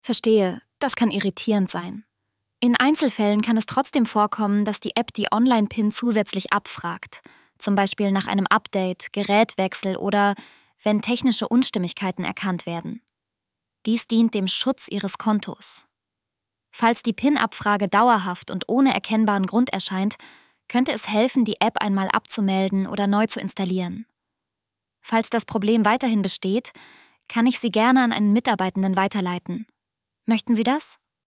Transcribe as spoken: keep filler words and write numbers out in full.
Verstehe, das kann irritierend sein. In Einzelfällen kann es trotzdem vorkommen, dass die App die Online-PIN zusätzlich abfragt, zum Beispiel nach einem Update, Gerätwechsel oder wenn technische Unstimmigkeiten erkannt werden. Dies dient dem Schutz Ihres Kontos. Falls die PIN-Abfrage dauerhaft und ohne erkennbaren Grund erscheint, könnte es helfen, die App einmal abzumelden oder neu zu installieren. Falls das Problem weiterhin besteht, kann ich Sie gerne an einen Mitarbeitenden weiterleiten. Möchten Sie das?